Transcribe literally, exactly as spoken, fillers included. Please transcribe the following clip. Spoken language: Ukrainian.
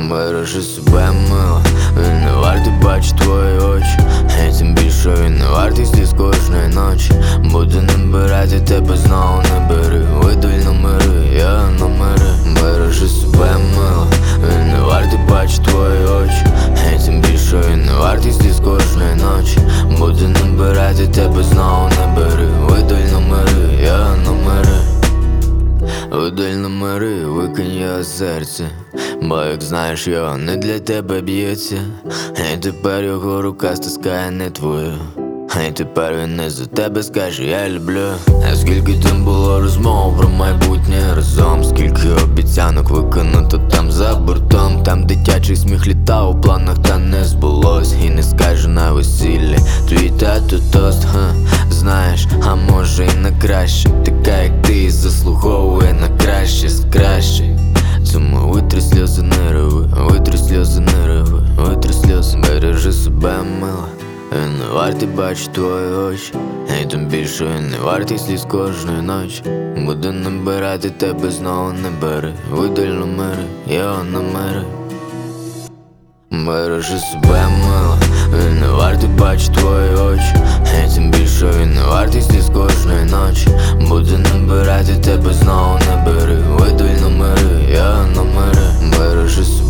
Бережи себе, мила, він не вартий бачить твої очі. І тим більше він не вартий сліз кожної ночі. Буду набирати тебе, знову не бери. Видаль номери, я номери. Бережи себе, мила, він не вартий бачить твої очі. І тим більше він не вартий сліз кожної ночі. Буду набирати тебе, знову не бери. Видаль номери, я номери. Видаль номери, викинь його серце, бо як знаєш, його не для тебе б'ється. І тепер його рука стискає не твою. І тепер він не за тебе скаже я люблю. А скільки там було розмов про майбутнє разом, скільки обіцянок виконано там за бортом. Там дитячий сміх літав у планах, та не збулось. І не скаже на весіллі твій тато тост, ха. Знаєш, а може і на краще. Така як ти заслуговує на краще з кращих. Тому витри сльози, не реви, витри сльози, не реви, витри сльози. Бережи себе, мила, він не вартий бачить твої очі. І тим більше він не вартий сліз кожної ночі. Буду набирати тебе, знову не бери. Видаль номери, його номери. Бережи себе, мила, він не вартий бачить твої очі. І тим більше він не вартий сліз кожної ночі. Буду набирати тебе, знову не бери. Видаль номери, його номери. Бережи себе.